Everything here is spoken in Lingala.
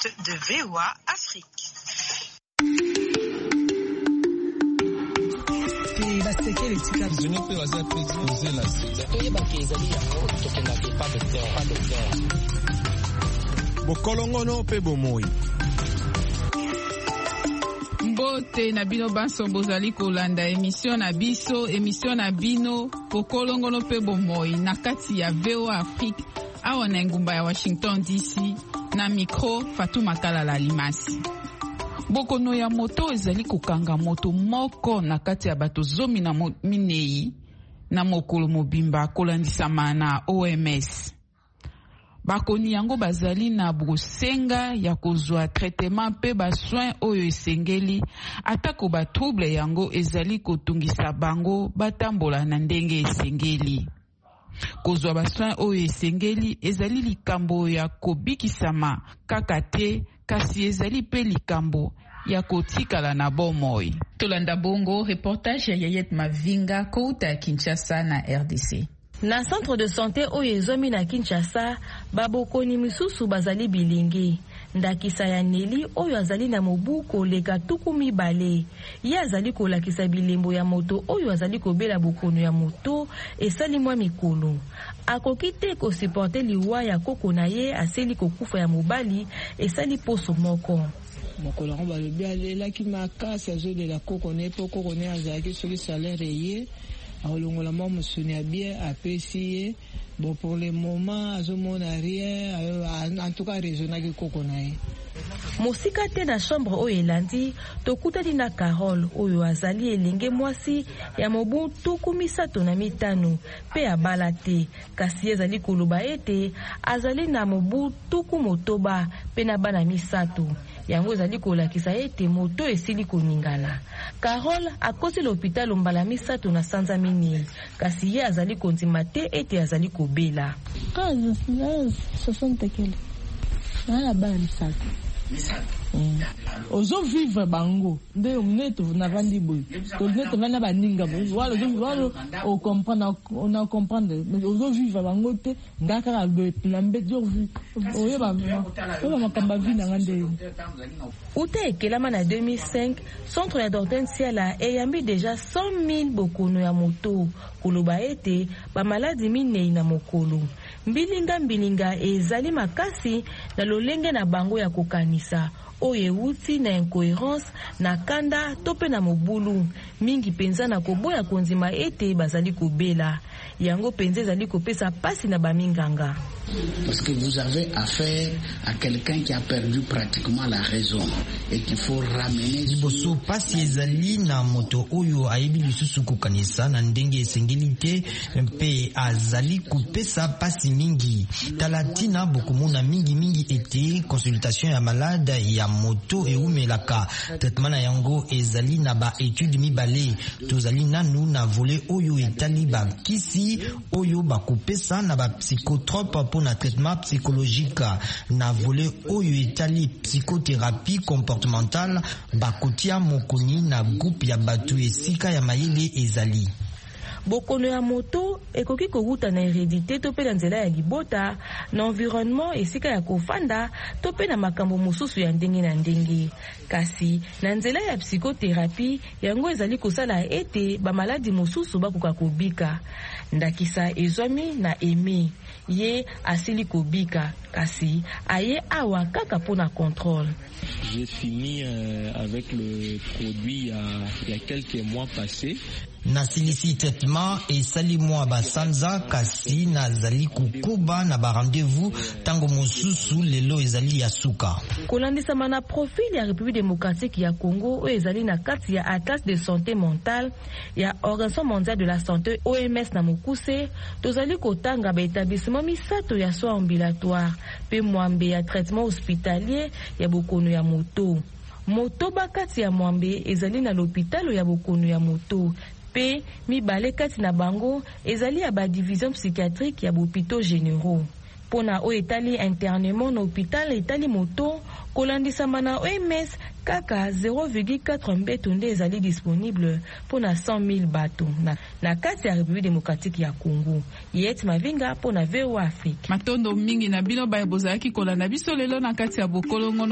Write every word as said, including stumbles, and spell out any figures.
podcast de V O A Afrique. Bokolongono pe bomoi. Mbote na bino banso bozali kolanda émission na biso émission na bino bokolongono pe bomoi na kati ya V O A Afrique awa na ngumba ya Washington D C na micro Fatuma Kalala Limasi. Bokono ya moto ezali kokanga moto moko na kati ya bato zomi na minei na mokolo mobimba kolandisama na O M S. Bakoni yango bazali na bosenga ya kozwa traitement pe ba soin oyo esengeli atako ba trouble yango ezali kotungisa bango batambola na ndenge esengeli. Kozwa ba soin oyo esengeli ezali likambo ya kobikisama kaka te kasi ezali pe likambo ya kotikala na bomoi. Tolanda bongo reportage ya Yayet Mavinga kouta ya Kinshasa na R D C. Na centre de santé oyo ezomi na Kinshasa, babokoni misusu bazali bilingi. Ndakisa ya Neli oyo azali na mobu koleka tuku mibale. Ye azali kolakisa bilembo ya moto oyo azali kobela bokono ya moto esali mwa mikolo. Akoki te kosiporte liwa ya koko na ye aseli kokufa ya mobali esali poso moko. Mokolo ngo balobi alelaki makasi azolela koko ne po koko ne azalaki soki salaire ye. Aolongola mwa musuni ya bien apesi. Bon, pour le moment azomona rien, en tout cas raisonnaki koko na ye. Mosika te na chambre oyo elandi tokutani na Carole oyo azali elenge mwasi ya mobu tuku misato na mitano pe abala te kasi ezali koloba ete azali na mobu tuku motoba pe na bana misato. Yango ezali kolakisa ete moto esili koningana. Carole akosi l'hôpital mbala misato na sanza minei kasi ye azali kondima te ete azali kobela. Kazi soixante kilo. Na bana misato. Ozo vivre bango nde omneto na vandi boy to neto vana baninga boy walo walo o comprendre on a comprendre mais ozo vivre bango te ngaka la lambe dio oyo ba oyo makamba vina ngande ute ekelama na deux mille cinq centre ya Hortensia la eyambi déjà cent mille bokono ya moto koloba ete ba maladi minei na mokolo mbilinga mbilinga ezali makasi na lolenge na bango ya kokanisa oye wuti na incohérence na kanda tope na mobulu mingi penza na koboya konzima ete bazali kobela yango penza ezali kopesa pasi na baminganga. Parce que vous avez affaire à quelqu'un qui a perdu pratiquement la raison et qu'il faut ramener. Liboso pasi ezali na moto oyo ayebi lisusu kokanisa na ndenge esengeli te mpe azali kopesa pasi mingi. Talatina bokomona mingi mingi ete consultation ya malade ya moto eumelaka traitement na yango ezali na ba étude mibale tozali nanu na volet oyo etali ba kisi oyo bakopesa na ba psychotrope pour na traitement psychologique na volet oyo etali psychothérapie comportementale bakotia mokoni na groupe ya batu esika ya mayele ezali. Bokono ya moto ekoki koguta na hérédité to pe na nzela ya libota na environnement esika ya kofanda to pe na makambo mosusu ya ndenge na ndenge kasi na nzela ya psychothérapie yango ezali kosala ete ba maladi mosusu bakoka kobika. Ndakisa ezwami na Emi ye asili kobika kasi aye awa kaka pona contrôle. J'ai fini euh, avec le produit il y a, il y a quelques mois passés. Na silisi traitement et sali mwa basanza kasi na zali kukuba na ba rendez-vous tango mosusu lelo ezali ya suka. Kolandisa mana profil ya République démocratique ya Congo o ezali na kati ya Atlas de santé mentale ya Organisation mondiale de la santé O M S na mokuse tozali kotanga ba établissement misato ya soins ambulatoires pe mwambe ya traitement hospitalier ya bokono ya moto. Moto bakati ya mwambe ezali na l'hôpital ya bokono ya moto. Pe mibale kati na bango ezali ya ba division psychiatrique ya bopito généraux. Pona o etali internement na hôpital etali moto kolandisa mana O M S kaka zéro virgule quatre mbeto nde ezali disponible pona cent mille bato na, na kati ya République démocratique ya Congo. Yet Mavinga pona V O A Afrique. Matondo mingi na bino baye bozalaki kolanda biso lelo na kati ya bokolongo